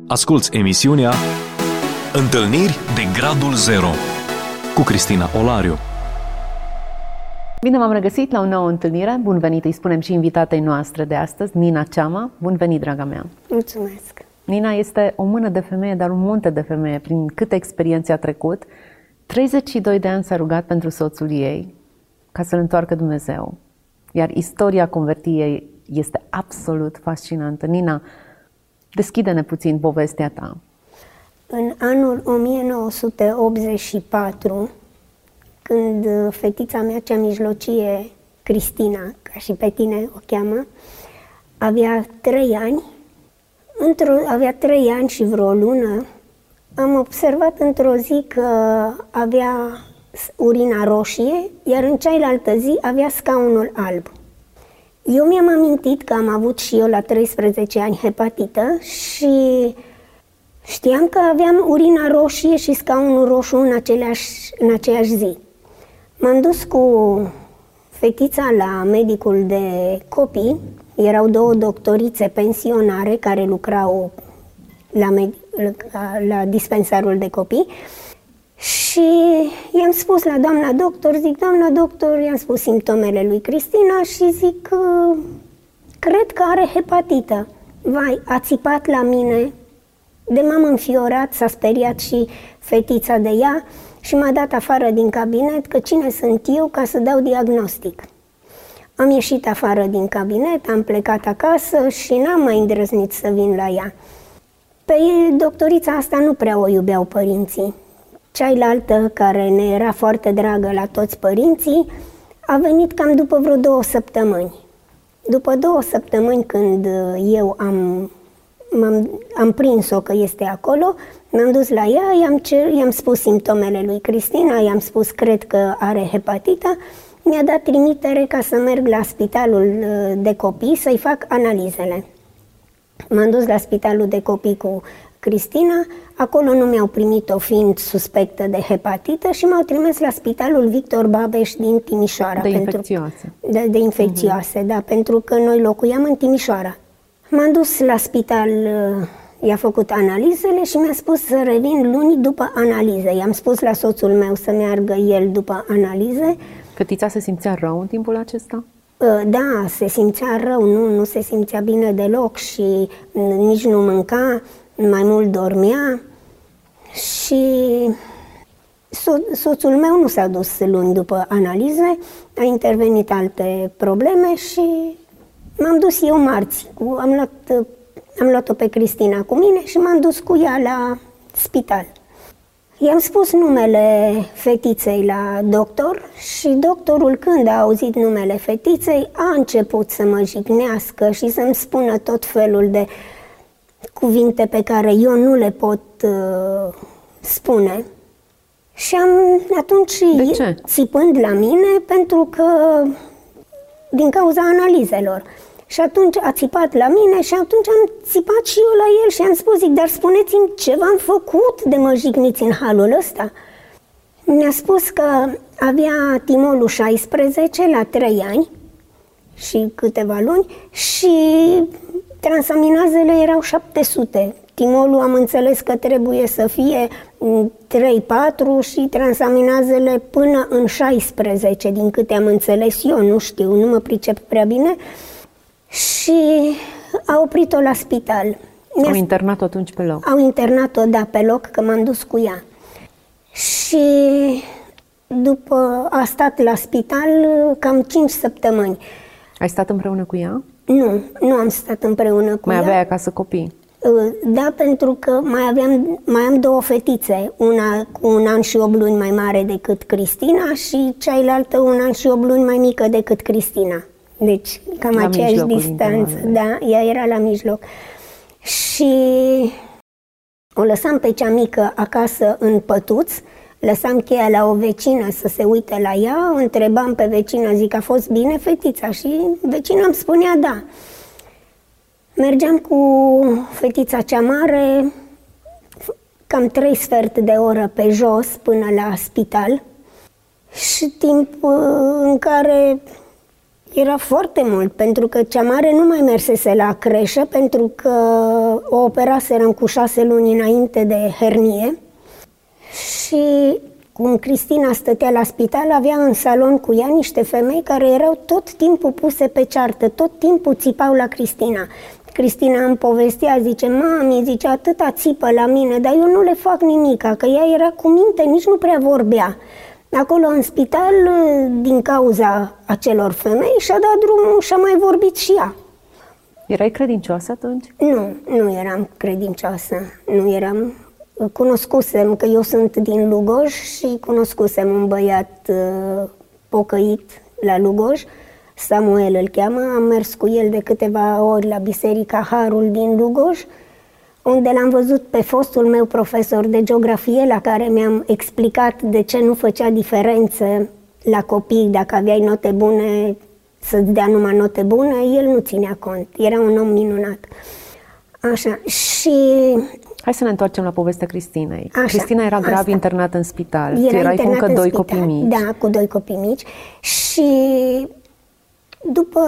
Asculți emisiunea Întâlniri de Gradul Zero cu Cristina Olariu. Bine v-am regăsit la o nouă întâlnire. Bun venit, îi spunem și invitatei noastre de astăzi, Nina Ceama. Bun venit, draga mea! Mulțumesc! Nina este o mână de femeie, dar un munte de femeie, prin câte experiențe a trecut. 32 de ani s-a rugat pentru soțul ei ca să-l întoarcă Dumnezeu. Iar istoria convertiei este absolut fascinantă. Nina, deschide-ne puțin povestea ta. În anul 1984, când fetița mea cea mijlocie, Cristina, ca și pe tine o cheamă, avea 3 ani, avea 3 ani și vreo lună, am observat într-o zi că avea urina roșie, iar în cealaltă zi avea scaunul alb. Eu mi-am amintit că am avut și eu la 13 ani hepatită și știam că aveam urina roșie și scaunul roșu în aceeași zi. M-am dus cu fetița la medicul de copii, erau 2 doctorițe pensionare care lucrau la dispensarul de copii și i-am spus la doamna doctor, doamna doctor, i-am spus simptomele lui Cristina și zic, cred că are hepatită. Vai, a țipat la mine, de m-am înfiorat, s-a speriat și fetița de ea și m-a dat afară din cabinet, că cine sunt eu ca să dau diagnostic. Am ieșit afară din cabinet, am plecat acasă și n-am mai îndrăznit să vin la ea. Pe doctorița asta nu prea o iubeau părinții. Cealaltă, care ne era foarte dragă la toți părinții, a venit cam după vreo 2 săptămâni. După 2 săptămâni, când eu am prins-o că este acolo, m-am dus la ea, i-am spus simptomele lui Cristina, i-am spus cred că are hepatită, mi-a dat trimitere ca să merg la spitalul de copii să-i fac analizele. M-am dus la spitalul de copii cu Cristina, acolo nu mi-au primit-o fiind suspectă de hepatită și m-au trimis la spitalul Victor Babeș din Timișoara. De infecțioase. De infecțioase, da, pentru că noi locuiam în Timișoara. M-am dus la spital, i-a făcut analizele și mi-a spus să revin luni după analize. I-am spus la soțul meu să meargă el după analize. Fetița se simțea rău în timpul acesta? Da, se simțea rău, nu se simțea bine deloc și nici nu mânca, mai mult dormea și soțul meu nu s-a dus luni după analize, a intervenit alte probleme și m-am dus eu marți. Am luat-o pe Cristina cu mine și m-am dus cu ea la spital. I-am spus numele fetiței la doctor și doctorul, când a auzit numele fetiței, a început să mă jignească și să-mi spună tot felul de cuvinte pe care eu nu le pot spune. Și atunci, țipând la mine, pentru că din cauza analizelor. Și atunci a țipat la mine și atunci am țipat și eu la el și am spus, dar spuneți-mi ce v-am făcut de mă jigniți în halul ăsta. Mi-a spus că avea timolul 16 la 3 ani și câteva luni și transaminazele erau 700. Timolul am înțeles că trebuie să fie 3-4 și transaminazele până în 16, din câte am înțeles eu, nu știu, nu mă pricep prea bine. Și a oprit-o la spital. Au internat-o atunci pe loc? Au internat-o, da, pe loc, că m-am dus cu ea. Și după a stat la spital cam 5 săptămâni. Ai stat împreună cu ea? Nu am stat împreună cu ea. Mai aveai acasă copii? Da, pentru că mai am 2 fetițe, una cu 1 an și 8 luni mai mare decât Cristina și cealaltă 1 an și 8 luni mai mică decât Cristina. Deci, cam la aceeași distanță, da, ea era la mijloc. Și o lăsam pe cea mică acasă în pătuț, lăsam cheia la o vecină să se uite la ea, o întrebam pe vecină, zic, a fost bine fetița? Și vecina îmi spunea da. Mergeam cu fetița cea mare cam 3 sferturi de oră pe jos până la spital și timp în care Era foarte mult, pentru că cea mare nu mai mersese la creșă, pentru că o operaserăm cu 6 luni înainte de hernie. Și cum Cristina stătea la spital, avea în salon cu ea niște femei care erau tot timpul puse pe ceartă, tot timpul țipau la Cristina. Cristina îmi povestea, zice, mami, zice, atâta țipă la mine, dar eu nu le fac nimica, că ea era cu minte, nici nu prea vorbea. Acolo în spital, din cauza acelor femei, și-a dat drumul și-a mai vorbit și ea. Erai credincioasă atunci? Nu eram credincioasă, nu eram. Cunoscusem, că eu sunt din Lugoj și cunoscusem un băiat pocăit la Lugoj, Samuel îl cheamă, am mers cu el de câteva ori la Biserica Harul din Lugoj, unde l-am văzut pe fostul meu profesor de geografie, la care mi-am explicat de ce nu făcea diferență la copii, dacă aveai note bune, să-ți dea numai note bune, el nu ținea cont, era un om minunat. Așa, și... Hai să ne întoarcem la povestea Cristinei. Așa, Cristina era grav internată în spital. Tu erai cu încă 2 copii mici. Da, cu 2 copii mici. Și după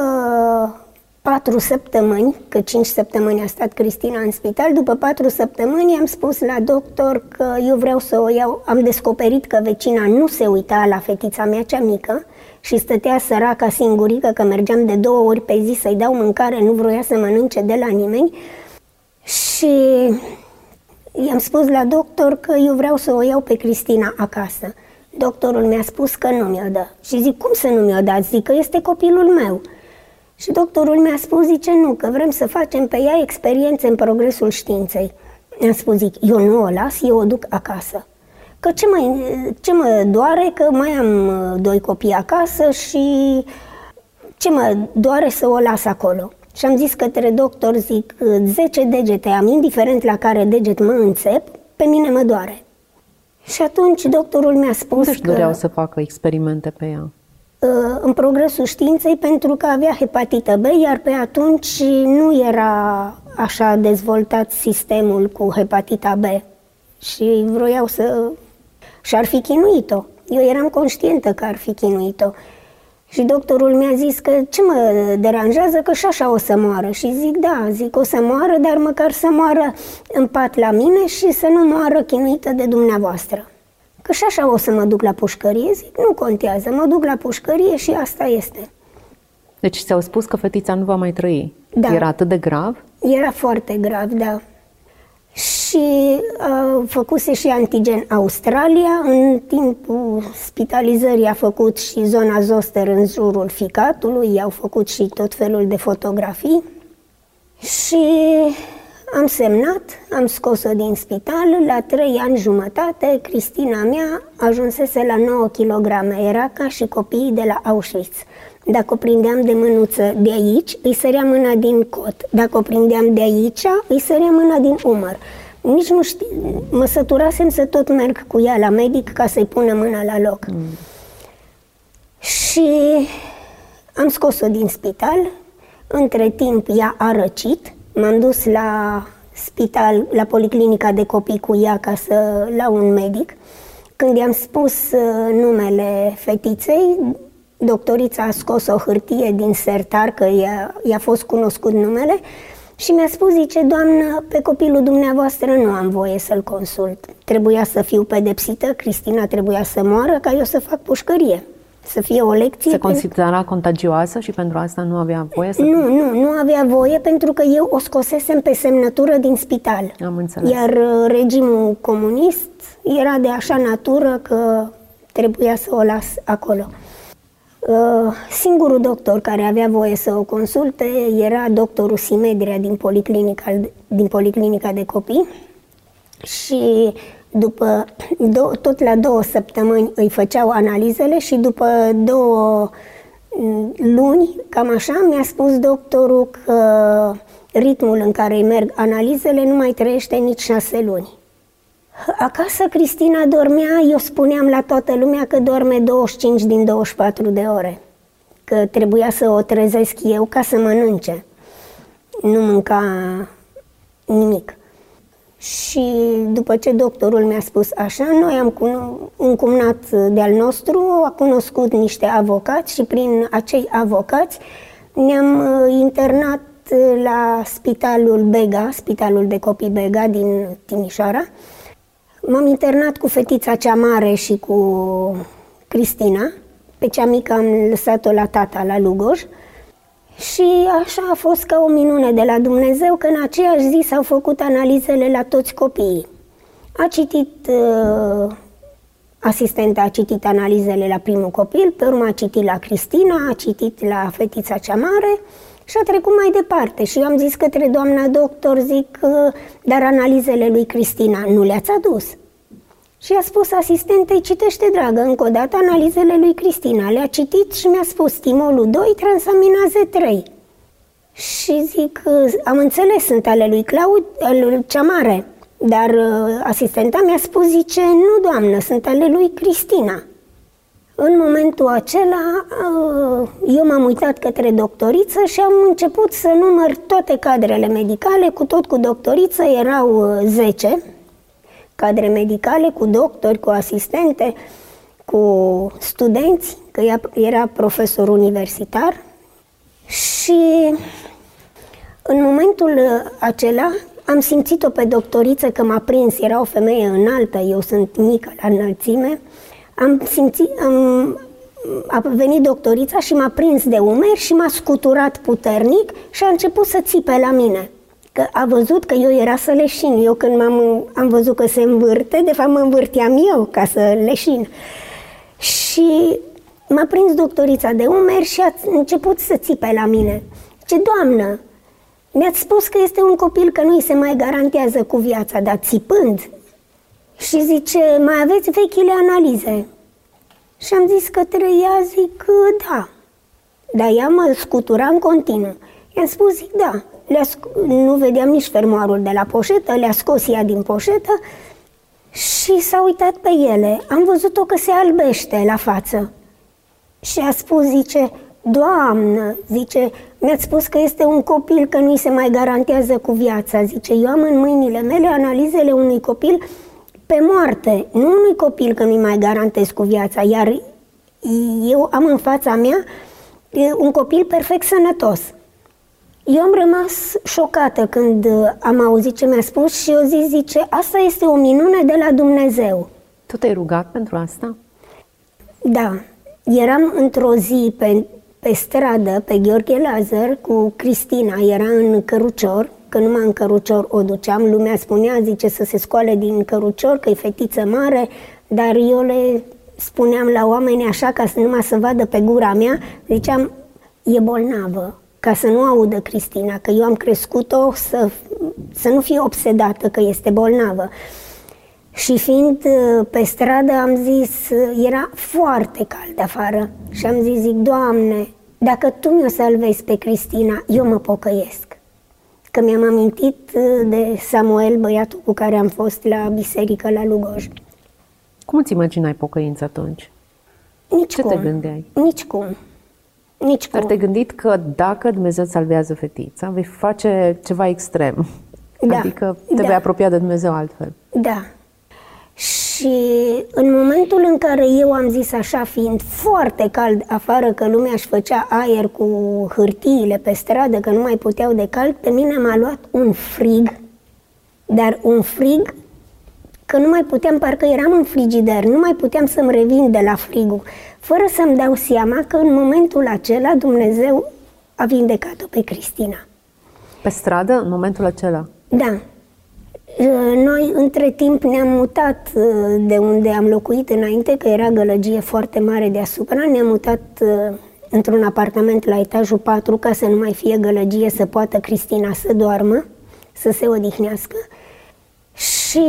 4 săptămâni, că 5 săptămâni a stat Cristina în spital, după 4 săptămâni am spus la doctor că eu vreau să o iau. Am descoperit că vecina nu se uita la fetița mea cea mică și stătea săraca singurică, că mergeam de 2 ori pe zi să-i dau mâncare, nu vroia să mănânce de la nimeni. Și i-am spus la doctor că eu vreau să o iau pe Cristina acasă. Doctorul mi-a spus că nu mi-o dă. Și zic, cum să nu mi-o dați? Zic că este copilul meu. Și doctorul mi-a spus, zice, nu, că vrem să facem pe ea experiențe în progresul științei. I-am spus, zic, eu nu o las, eu o duc acasă. Că ce mă doare, că mai am 2 copii acasă și ce mă doare să o las acolo. Și am zis către doctor, zic, 10 degete am, indiferent la care deget mă înțep, pe mine mă doare. Și atunci doctorul mi-a spus că... doreau să facă experimente pe ea? În progresul științei, pentru că avea hepatită B, iar pe atunci nu era așa dezvoltat sistemul cu hepatita B. Și vroiau să... și-ar fi chinuit-o. Eu eram conștientă că ar fi chinuit-o. Și doctorul mi-a zis că ce mă deranjează, că și așa o să moară. Și zic, da, zic, o să moară, dar măcar să moară în pat la mine și să nu moară chinuită de dumneavoastră. Că și așa o să mă duc la pușcărie, zic, nu contează, mă duc la pușcărie și asta este. Deci ți-au spus că fetița nu va mai trăi. Da. Era atât de grav? Era foarte grav, da. Și făcuse și antigen Australia, în timpul spitalizării a făcut și zona zoster în jurul ficatului, i-au făcut și tot felul de fotografii și am semnat, am scos-o din spital, la 3 ani jumătate, Cristina mea ajunsese la 9 kg, era ca și copiii de la Auschwitz. Dacă o prindeam de mânuță de aici, îi sărea mâna din cot, dacă o prindeam de aici, îi sărea mâna din umăr. Nici nu știu, mă săturasem să tot merg cu ea la medic ca să-i pună mâna la loc. Și am scos-o din spital, între timp ea a răcit, m-am dus la spital, la policlinica de copii cu ea la un medic. Când i-am spus numele fetiței, doctorița a scos o hârtie din sertar, că i-a fost cunoscut numele, și mi-a spus, zice, doamnă, pe copilul dumneavoastră nu am voie să-l consult. Trebuia să fiu pedepsită, Cristina trebuia să moară ca eu să fac pușcărie, să fie o lecție. Se considera contagioasă și pentru asta nu avea voie să... Nu avea voie, pentru că eu o scosesem pe semnătură din spital. Am înțeles. Iar regimul comunist era de așa natură că trebuia să o las acolo. Singurul doctor care avea voie să o consulte era doctorul Simedria din policlinica de copii și tot la 2 săptămâni îi făceau analizele și după 2 luni, cam așa, mi-a spus doctorul că ritmul în care îi merg analizele nu mai trăiește nici 6 luni. Acasă Cristina dormea, eu spuneam la toată lumea că dorme 25 din 24 de ore, că trebuia să o trezesc eu ca să mănânce. Nu mânca nimic. Și după ce doctorul mi-a spus așa, noi am un cumnat de-al nostru a cunoscut niște avocați și prin acei avocați ne-am internat la Spitalul Bega, Spitalul de Copii Bega din Timișoara. M-am internat cu fetița cea mare și cu Cristina. Pe cea mică am lăsat-o la tata la Lugoj. Și așa a fost ca o minune de la Dumnezeu, că în aceeași zi s-au făcut analizele la toți copiii. Asistenta a citit analizele la primul copil, pe urmă a citit la Cristina, a citit la fetița cea mare și a trecut mai departe. Și eu am zis către doamna doctor, zic, dar analizele lui Cristina nu le-ați adus? Și a spus asistentei, citește, dragă, încă o dată analizele lui Cristina. Le-a citit și mi-a spus stimolul 2, transaminaze 3. Și zic, am înțeles, sunt ale lui cea mare. Dar asistenta mi-a spus, zice, nu, doamnă, sunt ale lui Cristina. În momentul acela, eu m-am uitat către doctoriță și am început să număr toate cadrele medicale, cu doctoriță, erau 10 cadre medicale, cu doctori, cu asistente, cu studenți, că era profesor universitar. Și în momentul acela am simțit-o pe doctoriță că m-a prins, era o femeie înaltă, eu sunt mică la înălțime. A venit doctorița și m-a prins de umeri și m-a scuturat puternic și a început să țipe la mine. Că a văzut că eu era să leșin. Eu când am văzut că se învârte, de fapt mă învârteam eu ca să leșin. Și m-a prins doctorița de umeri și a început să țipe la mine. Ce, doamnă, mi-ați spus că este un copil că nu îi se mai garantează cu viața, dar țipând. Și zice, mai aveți vechile analize? Și am zis către ea, zic, da. Dar ea mă scutura în continuu. I-am spus, zic, da. Nu vedeam nici fermoarul de la poșetă, le-a scos ea din poșetă și s-a uitat pe ele. Am văzut-o că se albește la față. Și a spus, zice, doamnă, zice, mi-ați spus că este un copil, că nu-i se mai garantează cu viața. Zice, eu am în mâinile mele analizele unui copil pe moarte, nu unui copil că nu-i mai garantez cu viața, iar eu am în fața mea un copil perfect sănătos. Eu am rămas șocată când am auzit ce mi-a spus și eu zice, asta este o minune de la Dumnezeu. Tu te-ai rugat pentru asta? Da. Eram într-o zi pe stradă, pe Gheorghe Lazar, cu Cristina, era în cărucior, că numai în cărucior o duceam, lumea spunea, zice, să se scoale din cărucior, că e fetiță mare, dar eu le spuneam la oameni așa, ca să numai să vadă pe gura mea, ziceam, e bolnavă, ca să nu audă Cristina, că eu am crescut-o să nu fie obsedată că este bolnavă. Și fiind pe stradă, am zis, era foarte cald afară și am zis, zic, Doamne, dacă Tu mi-o salvezi pe Cristina, eu mă pocăiesc. Că mi-am amintit de Samuel, băiatul cu care am fost la biserică la Lugoj. Cum îți imaginai pocăința atunci? Ce te gândeai? Nici cum. Dar te-ai gândit că dacă Dumnezeu salvează fetița, vei face ceva extrem. Da, adică te vei apropia de Dumnezeu altfel. Da. Și în momentul în care eu am zis așa, fiind foarte cald afară, că lumea își făcea aer cu hârtiile pe stradă, că nu mai puteau de cald, pe mine m-a luat un frig, dar un frig că nu mai puteam, parcă eram în frigider, nu mai puteam să-mi revin de la frigul, fără să-mi dau seama că în momentul acela Dumnezeu a vindecat-o pe Cristina. Pe stradă, în momentul acela? Da. Noi, între timp, ne-am mutat de unde am locuit înainte, că era gălăgie foarte mare deasupra, ne-am mutat într-un apartament la etajul 4, ca să nu mai fie gălăgie, să poată Cristina să doarmă, să se odihnească. Și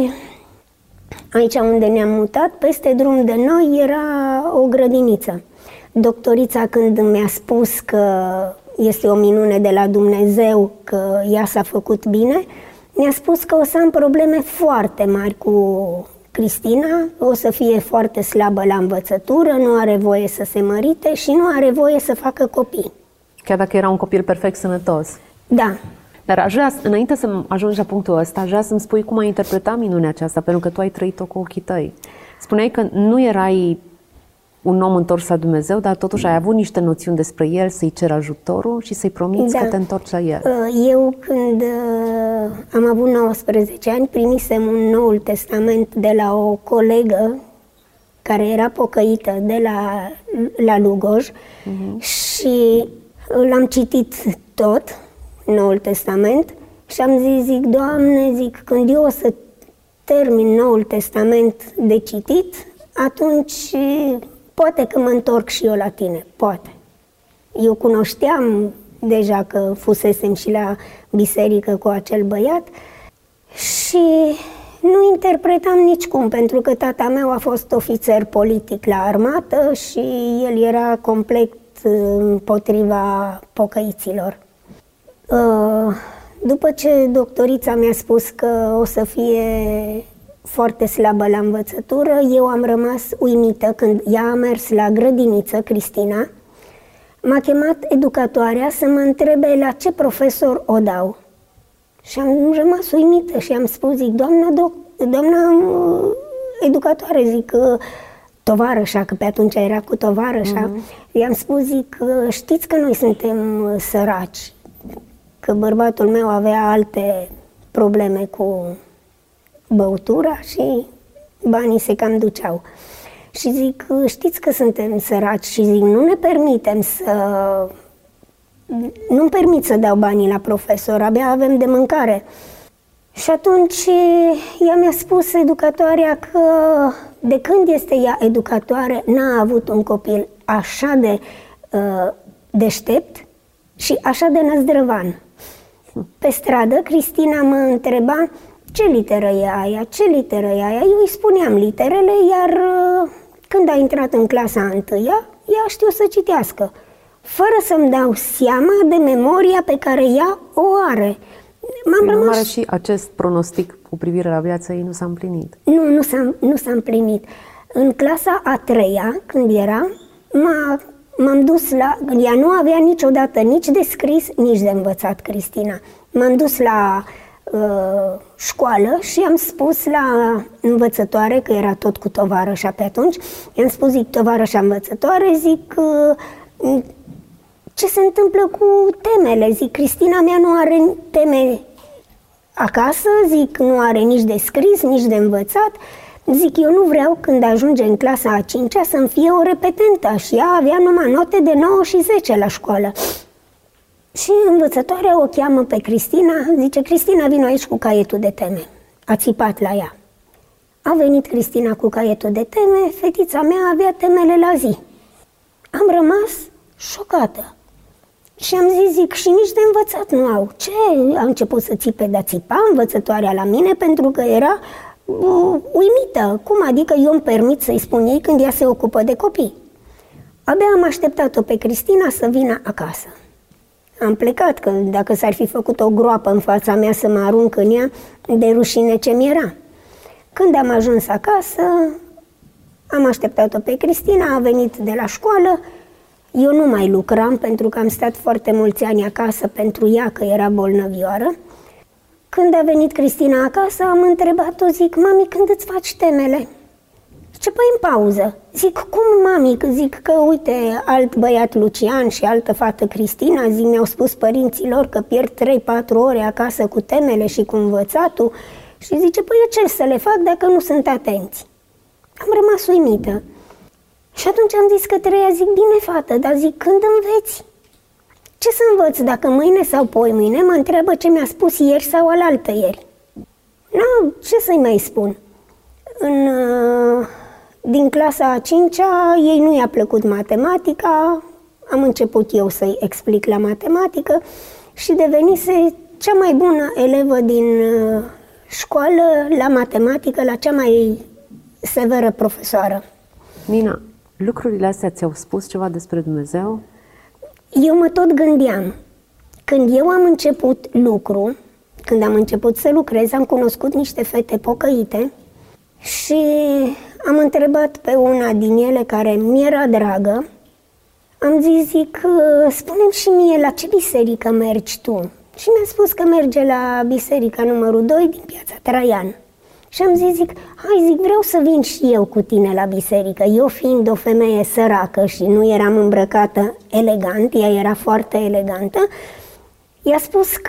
aici unde ne-am mutat, peste drum de noi, era o grădiniță. Doctorița, când mi-a spus că este o minune de la Dumnezeu, că ea s-a făcut bine, mi-a spus că o să am probleme foarte mari cu Cristina, o să fie foarte slabă la învățătură, nu are voie să se mărite și nu are voie să facă copii. Chiar dacă era un copil perfect sănătos? Da. Dar aș vrea, înainte să ajungi la punctul ăsta, aș vrea să-mi spui cum ai interpretat minunea aceasta, pentru că tu ai trăit-o cu ochii tăi. Spuneai că nu erai un om întors la Dumnezeu, dar totuși ai avut niște noțiuni despre El, să-i ceri ajutorul și să-i promiți că te întorci la El. Eu, când am avut 19 ani, primisem un Noul Testament de la o colegă care era pocăită de la Lugoj și l-am citit tot, Noul Testament, și am zic, Doamne, zic, când eu o să termin Noul Testament de citit, atunci poate că mă întorc și eu la tine, poate. Eu cunoșteam deja că fusesem și la biserică cu acel băiat și nu interpretam nicicum, pentru că tata meu a fost ofițer politic la armată și el era complet împotriva pocăiților. După ce doctorița mi-a spus că o să fie foarte slabă la învățătură, eu am rămas uimită când ea a mers la grădiniță, Cristina, m-a chemat educatoarea să mă întrebe la ce profesor o dau. Și am rămas uimită și am spus, zic, doamna educatoare, zic, tovarășa, că pe atunci era cu tovarășa, i-am spus, zic, știți că noi suntem săraci, că bărbatul meu avea alte probleme cu băutura și banii se cam duceau. Și zic, știți că suntem săraci și zic, nu-mi permit să dau banii la profesor, abia avem de mâncare. Și atunci ea mi-a spus, educatoarea, că de când este ea educatoare, n-a avut un copil așa de deștept și așa de năzdrăvan. Pe stradă, Cristina mă întreba, ce literă e aia, ce literă e aia? Eu îi spuneam literele, iar când a intrat în clasa 1-a, ea știu să citească, fără să-mi dau seama de memoria pe care ea o are. Oare și acest pronostic cu privire la viața ei nu s-a împlinit? Nu s-a împlinit. În clasa a 3-a, când era, m-am dus la... Ea nu avea niciodată nici de scris, nici de învățat, Cristina. M-am dus la școală și am spus la învățătoare, că era tot cu tovarășa pe atunci, i-am spus, zic, tovarășa învățătoare, zic, ce se întâmplă cu temele? Zic, Cristina mea nu are teme acasă, zic, nu are nici de scris, nici de învățat. Zic, eu nu vreau când ajunge în clasa a 5-a să-mi fie o repetentă și ea avea numai note de 9 și 10 la școală. Și învățătoarea o cheamă pe Cristina, zice, Cristina, vino aici cu caietul de teme. A țipat la ea. A venit Cristina cu caietul de teme, fetița mea avea temele la zi. Am rămas șocată. Și am zis, zic, și nici de învățat nu au. Ce? A început să țipe, dar țipa învățătoarea la mine pentru că era uimită. Cum adică eu îmi permit să-i spun ei când ea se ocupă de copii? Abia am așteptat-o pe Cristina să vină acasă. Am plecat, că dacă s-ar fi făcut o groapă în fața mea să mă arunc în ea, de rușine ce mi-era. Când am ajuns acasă, am așteptat-o pe Cristina, a venit de la școală. Eu nu mai lucram pentru că am stat foarte mulți ani acasă pentru ea, că era bolnăvioară. Când a venit Cristina acasă, am întrebat-o, zic, mami, când îți faci temele? Zice, păi în pauză. Zic, cum, mami? Zic că, uite, alt băiat Lucian și altă fată Cristina, zic, mi-au spus părinților că pierd 3-4 ore acasă cu temele și cu învățatul. Și zice, păi eu ce să le fac dacă nu sunt atenți? Am rămas uimită. Și atunci am zis că treia, zic, bine, fată, dar zic, când înveți? Ce să învăț dacă mâine sau poimâine mă întreabă ce mi-a spus ieri sau alaltă ieri? Nu, ce să-i mai spun? Din clasa a 5-a, ei nu i-a plăcut matematica, am început eu să-i explic la matematică și devenise cea mai bună elevă din școală la matematică, la cea mai severă profesoară. Nina, lucrurile astea ți-au spus ceva despre Dumnezeu? Eu mă tot gândeam. Când eu am început lucru, când am început să lucrez, am cunoscut niște fete pocăite și am întrebat pe una din ele care mi-era dragă, am zis, zic, spune-mi și mie la ce biserică mergi tu? Și mi-a spus că merge la biserica numărul 2 din Piața Traian. Și am zis, hai, vreau să vin și eu cu tine la biserică. Eu fiind o femeie săracă și nu eram îmbrăcată elegant, ea era foarte elegantă, mi-a spus că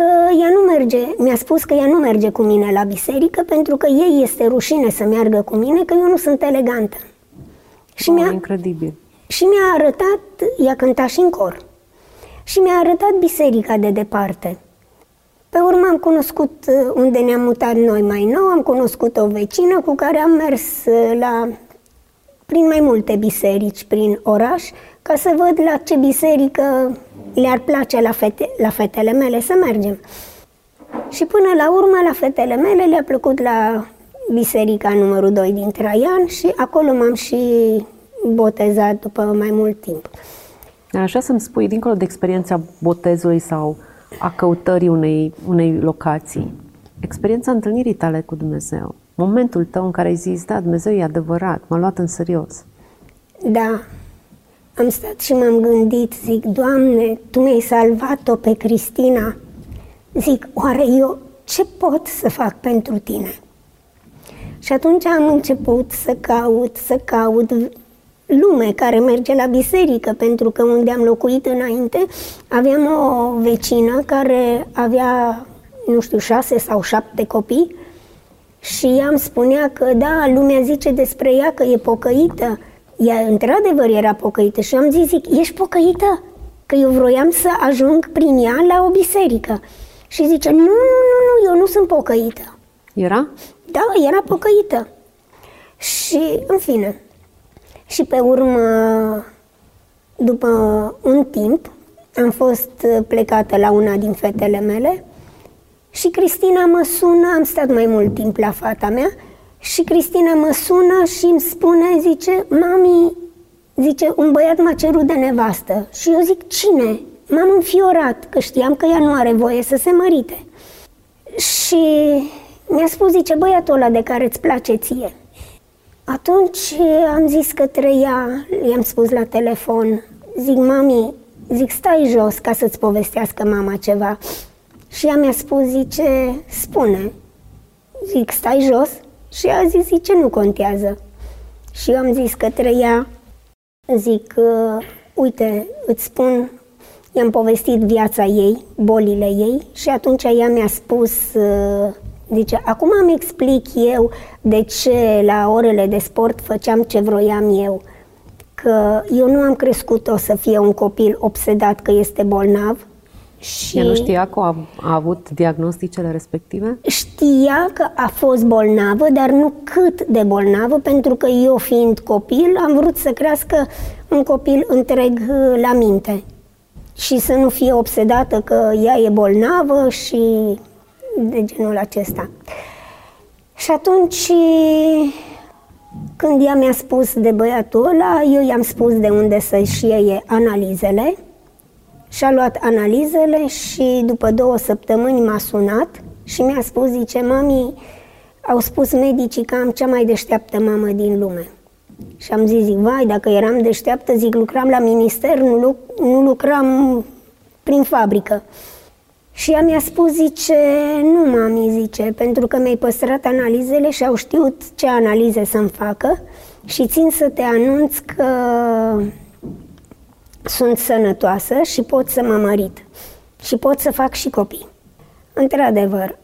ea nu merge cu mine la biserică pentru că ei este rușine să meargă cu mine, că eu nu sunt elegantă. Și incredibil. Și mi-a arătat, ea cânta și în cor, și mi-a arătat biserica de departe. Pe urmă am cunoscut, unde ne-am mutat noi mai nou, am cunoscut o vecină cu care am mers prin mai multe biserici prin oraș, ca să văd la ce biserică le-ar place la fetele mele să mergem. Și până la urmă, la fetele mele le-a plăcut la biserica numărul 2 din Traian și acolo m-am și botezat după mai mult timp. Așa să-mi spui, dincolo de experiența botezului sau a căutării unei locații, experiența întâlnirii tale cu Dumnezeu, momentul tău în care ai zis, da, Dumnezeu e adevărat, m-a luat în serios. Da, am stat și m-am gândit, zic, Doamne, Tu mi-ai salvat-o pe Cristina, zic, oare eu ce pot să fac pentru Tine? Și atunci am început să caut lume care merge la biserică, pentru că unde am locuit înainte aveam o vecină care avea, 6 sau 7 copii și ea îmi spunea că da, lumea zice despre ea că e pocăită. Ea într-adevăr era pocăită și am zis, ești pocăită? Că eu vroiam să ajung prin ea la o biserică. Și zice, nu, eu nu sunt pocăită. Era? Da, era pocăită. Și, în fine, și pe urmă, după un timp, am fost plecată la una din fetele mele și Cristina mă sună, am stat mai mult timp la fata mea, și Cristina mă sună și îmi spune, zice, mami, zice, un băiat m-a cerut de nevastă. Și eu zic, cine? M-am înfiorat, că știam că ea nu are voie să se mărite. Și mi-a spus, zice, băiatul ăla de care îți place ție. Atunci am zis către ea, i-am spus la telefon, zic, mami, zic, stai jos ca să-ți povestească mama ceva. Și ea mi-a spus, zice, spune. Zic, stai jos? Și ea a zis, zice, nu contează. Și eu am zis către ea, zic, uite, îți spun, i-am povestit viața ei, bolile ei și atunci ea mi-a spus, zice, acum îmi explic eu de ce la orele de sport făceam ce vroiam eu. Că eu nu am crescut-o să fie un copil obsedat că este bolnav. Și ea nu știa că a avut diagnosticele respective? Știa că a fost bolnavă, dar nu cât de bolnavă, pentru că eu fiind copil am vrut să crească un copil întreg la minte și să nu fie obsedată că ea e bolnavă și de genul acesta. Și atunci, când ea mi-a spus de băiatul ăla, eu i-am spus de unde să-și iei analizele. Și-a luat analizele și după 2 săptămâni m-a sunat și mi-a spus, zice, mami, au spus medicii că am cea mai deșteaptă mamă din lume. Și am zis, zic, vai, dacă eram deșteaptă, zic, lucram la minister, nu lucram prin fabrică. Și ea mi-a spus, zice, nu, mami, zice, pentru că mi-ai păstrat analizele și au știut ce analize să-mi facă și țin să te anunț că sunt sănătoasă și pot să mă mărit și pot să fac și copii. Într-adevăr,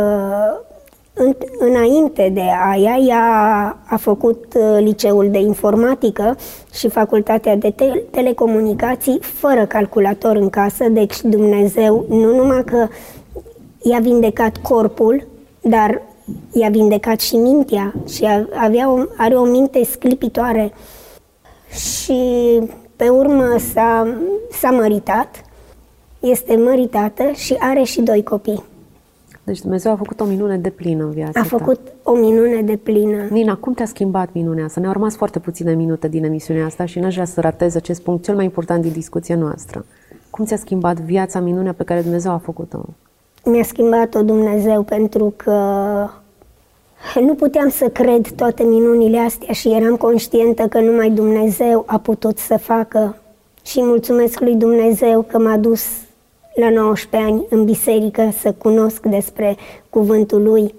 înainte de aia, ea a făcut liceul de informatică și facultatea de telecomunicații fără calculator în casă, deci Dumnezeu nu numai că i-a vindecat corpul, dar i-a vindecat și mintea și are o minte sclipitoare și pe urmă s-a măritat, este măritată și are și 2 copii. Deci Dumnezeu a făcut o minune deplină în viața ta. A făcut o minune deplină. Nina, cum te-a schimbat minunea asta? Ne-au rămas foarte puține minute din emisiunea asta și n-aș vrea să ratez acest punct cel mai important din discuția noastră. Cum ți-a schimbat viața, minunea pe care Dumnezeu a făcut-o? Mi-a schimbat-o Dumnezeu pentru că nu puteam să cred toate minunile astea și eram conștientă că numai Dumnezeu a putut să facă. Și mulțumesc lui Dumnezeu că m-a dus la 19 ani în biserică să cunosc despre cuvântul lui.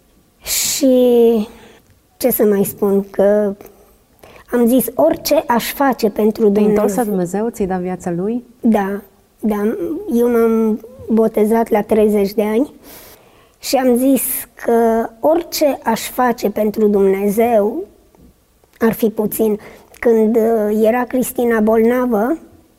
Și ce să mai spun, că am zis orice aș face pentru Dumnezeu. Te-ai întors la Dumnezeu? Ți-ai dat viața lui? Da. Eu m-am botezat la 30 de ani și am zis că orice aș face pentru Dumnezeu ar fi puțin. Când era Cristina bolnavă,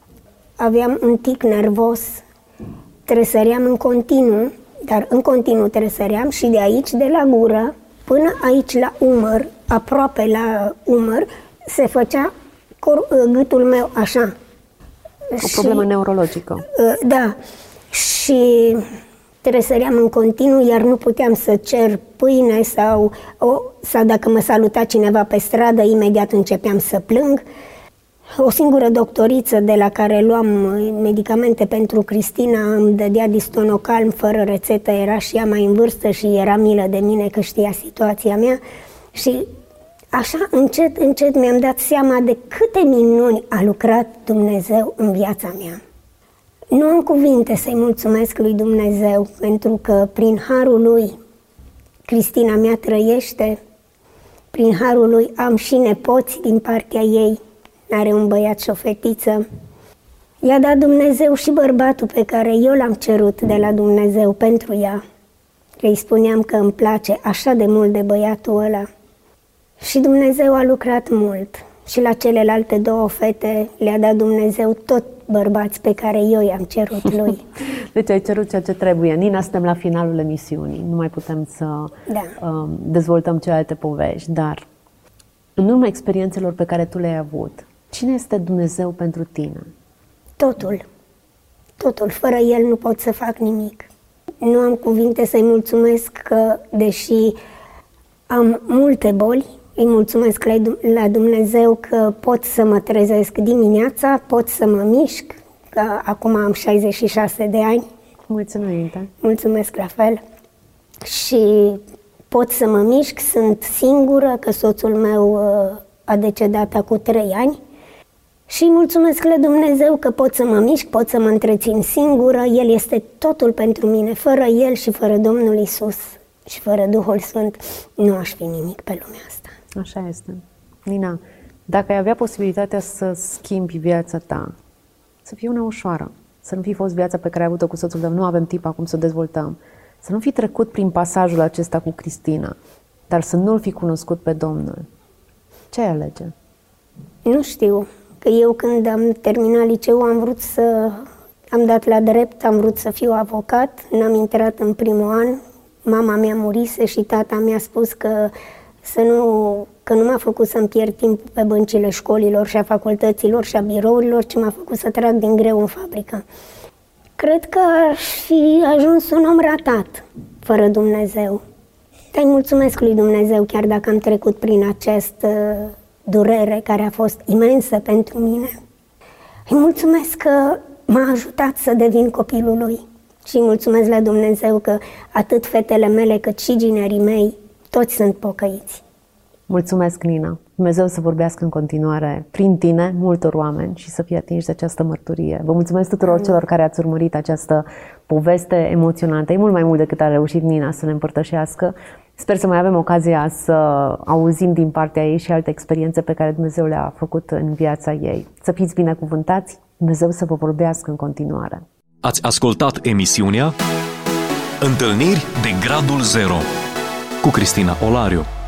aveam un tic nervos, tresăream în continuu, dar în continuu tresăream și de aici, de la gură, până aici la umăr, aproape la umăr, se făcea gâtul meu așa. O problemă neurologică. Da. Și tresăream în continuu, iar nu puteam să cer pâine sau dacă mă saluta cineva pe stradă, imediat începeam să plâng. O singură doctoriță de la care luam medicamente pentru Cristina îmi dădea Distonocalm fără rețetă, era și ea mai în vârstă și era milă de mine că știa situația mea. Și așa, încet, încet mi-am dat seama de câte minuni a lucrat Dumnezeu în viața mea. Nu am cuvinte să-i mulțumesc lui Dumnezeu, pentru că prin harul lui Cristina mea trăiește, prin harul lui am și nepoți din partea ei, are un băiat și o fetiță. I-a dat Dumnezeu și bărbatul pe care eu l-am cerut de la Dumnezeu pentru ea. Îi spuneam că îmi place așa de mult de băiatul ăla. Și Dumnezeu a lucrat mult. Și la celelalte două fete le-a dat Dumnezeu tot bărbați pe care eu i-am cerut lui. Deci ai cerut ceea ce trebuie. Nina, suntem la finalul emisiunii. Nu mai putem să dezvoltăm celelalte povești, dar în urma experiențelor pe care tu le-ai avut, cine este Dumnezeu pentru tine? Totul. Totul. Fără El nu pot să fac nimic. Nu am cuvinte să-i mulțumesc că, deși am multe boli, îi mulțumesc la Dumnezeu că pot să mă trezesc dimineața, pot să mă mișc, că acum am 66 de ani. Mulțumim. Mulțumesc la fel. Și pot să mă mișc, sunt singură, că soțul meu a decedat acum 3 ani. Și mulțumesc la Dumnezeu că pot să mă mișc, pot să mă întrețin singură. El este totul pentru mine. Fără El și fără Domnul Iisus și fără Duhul Sfânt nu aș fi nimic pe lumea asta. Așa este. Nina, dacă ai avea posibilitatea să schimbi viața ta, să fie una ușoară, să nu fi fost viața pe care ai avut-o cu soțul tău, nu avem timp acum să o dezvoltăm, să nu fi trecut prin pasajul acesta cu Cristina, dar să nu-L fi cunoscut pe Domnul, ce ai alege? Nu știu, că eu când am terminat liceul am dat la drept, am vrut să fiu avocat, n-am intrat în primul an, mama mea murise și tata mi-a spus că nu m-a făcut să-mi pierd timp pe băncile școlilor și a facultăților și a birourilor, ci m-a făcut să trag din greu în fabrică. Cred că aș fi ajuns un om ratat, fără Dumnezeu. Dar îi mulțumesc lui Dumnezeu, chiar dacă am trecut prin această durere care a fost imensă pentru mine. Îi mulțumesc că m-a ajutat să devin copilul lui. Și îi mulțumesc la Dumnezeu că atât fetele mele cât și ginerii mei, toți sunt pocăiți. Mulțumesc, Nina. Dumnezeu să vorbească în continuare prin tine multor oameni și să fie atinși de această mărturie. Vă mulțumesc tuturor celor care ați urmărit această poveste emoționantă. E mult mai mult decât a reușit Nina să ne împărtășească. Sper să mai avem ocazia să auzim din partea ei și alte experiențe pe care Dumnezeu le-a făcut în viața ei. Să fiți binecuvântați, Dumnezeu să vă vorbească în continuare. Ați ascultat emisiunea Întâlniri de Gradul Zero cu Cristina Olariu.